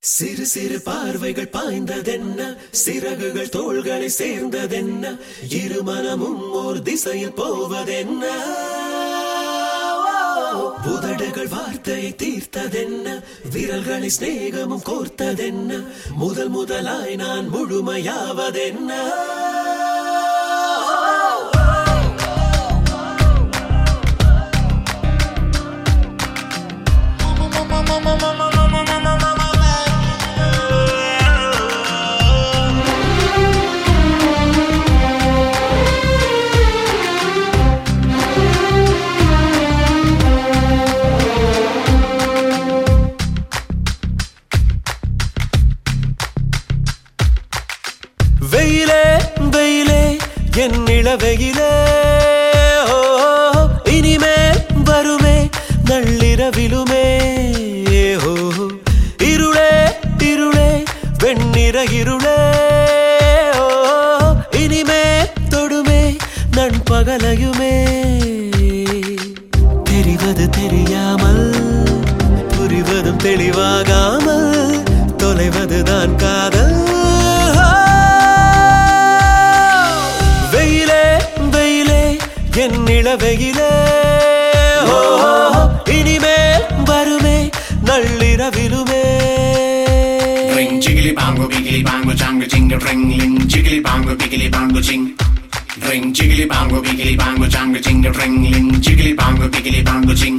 சிறு சிறு பார்வைகள் பாய்ந்ததென்ன, சிறகுகள் தோள்களை சேர்ந்ததென்ன, இருமனமும் ஓர் திசையில் போவதென்ன, புதடுகள் வார்த்தையை தீர்த்ததென்ன, விரல்களை சிநேகமும் கோர்த்ததென்ன, முதல் முதலாய் நான் முழுமையாவதென்ன. வெயிலே வெயிலே என் இளவெயிலே, இனிமே வருமே நள்ளிரவிலுமே, இருளே இருளே வெண்ணிற இருளே, இனிமே தொடுமே நண்பகலையுமே. தெரிவது தெரியாமல், புரிவதும் தெளிவாகாமல், தொலைவதுதான் காதல். என் இளவெயிலே, இனிமே வருமே நள்ளிரவிலுமே. Ring jiggly bongo biggly bongo jango jingle ring ling jiggly bongo biggly bongo jing. Ring jiggly bongo biggly bongo jango jingle ring ling jiggly bongo biggly bongo jing.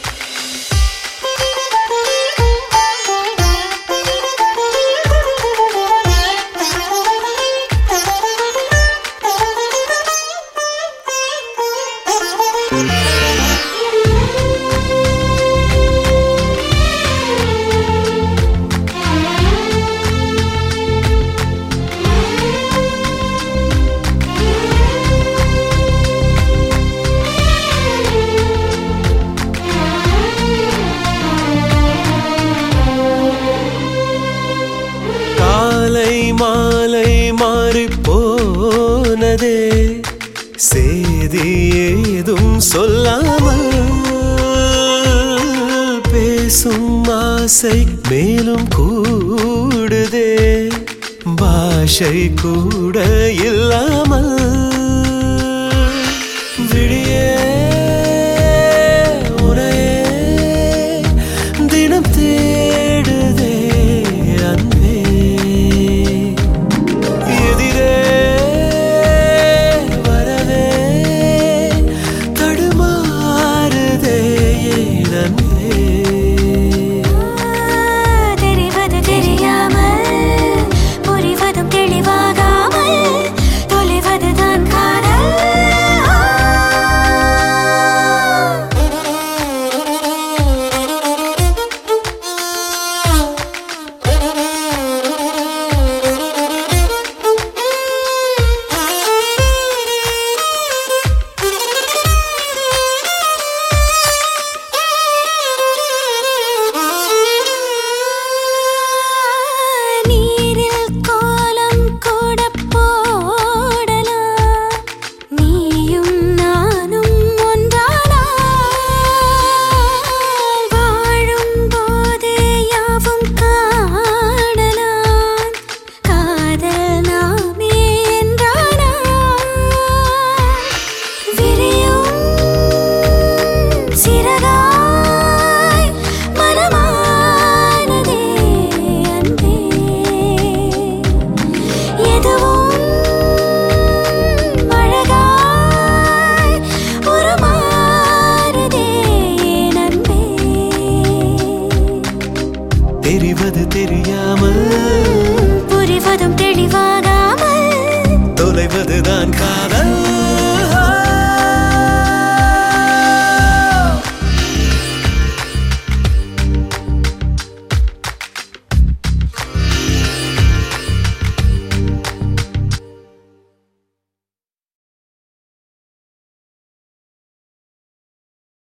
மாலை மாறிப் போனதே, சேதி ஏதும் சொல்லாமல், பேசும் ஆசை மேலும் கூடுதே, பாஷை கூட இல்லாமல். விழியே உனையே தினம் தேடுதே அன்பே, தெரிவது தெரியாமல், புரிவதும் தெளிவாகாமல், தொலைவதுதான் காதல்.